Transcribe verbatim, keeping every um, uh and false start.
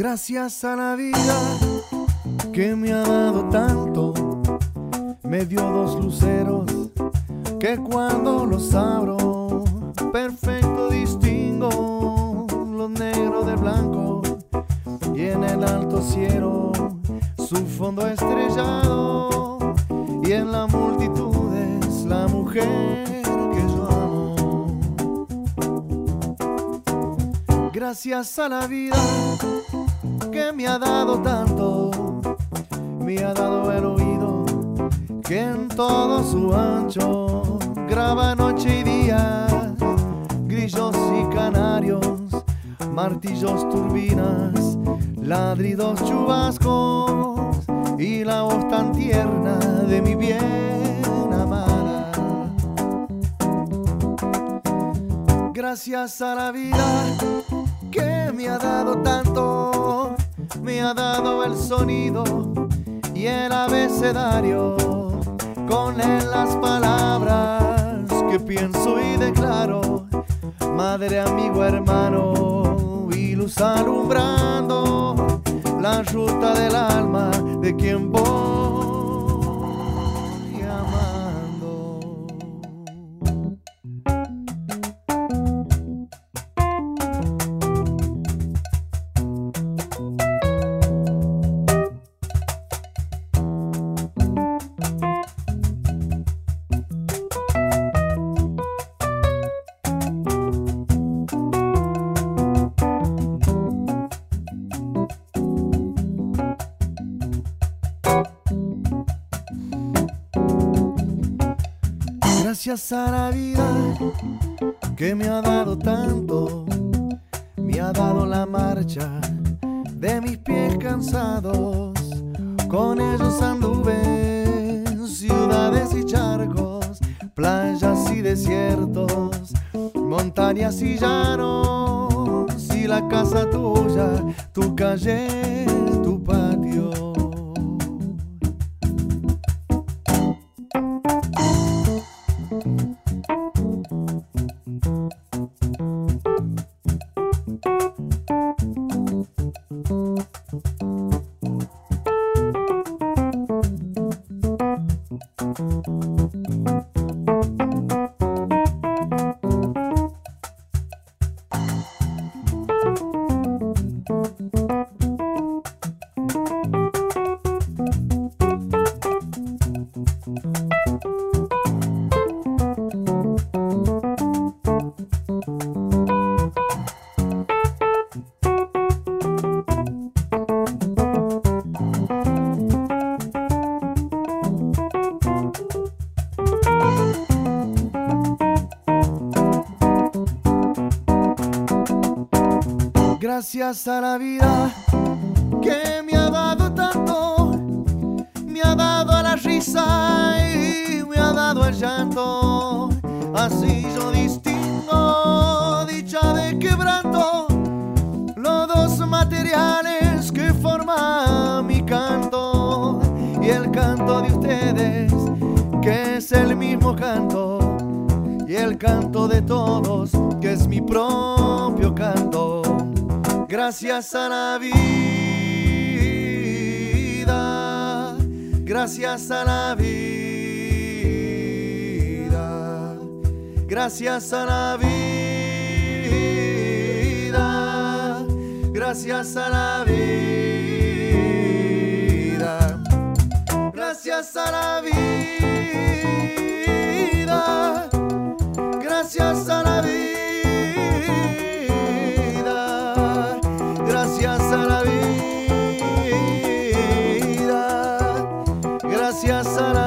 Gracias a la vida que me ha dado tanto, me dio dos luceros que cuando los abro perfecto distingo los negros de blanco, y en el alto cielo su fondo estrellado, y en la multitud es la mujer que yo amo. Gracias a la vida que me ha dado tanto, me ha dado el oído que en todo su ancho graba noche y día, grillos y canarios, martillos, turbinas, ladridos, chubascos y la voz tan tierna de mi bien amada. Gracias a la vida que me ha dado tanto, me ha dado el sonido y el abecedario, con él las palabras que pienso y declaro, madre, amigo, hermano, y luz alumbrando la ruta del alma de quien voy amando. Gracias a la vida que me ha dado tanto, me ha dado la marcha de mis pies cansados, con ellos anduve ciudades y charcos, playas y desiertos, montañas y llanos, y la casa tuya, tu calle, tu patio. Gracias a la vida que me ha dado tanto, me ha dado a la risa y me ha dado el llanto, así yo distingo dicha de quebranto, los dos materiales que forman mi canto, y el canto de ustedes que es el mismo canto, y el canto de todos que es mi propio canto. Gracias a la vida, gracias a la vida, gracias a la vida, gracias a la vida, gracias a la vida, gracias a la vida. Gracias a la vida, gracias a la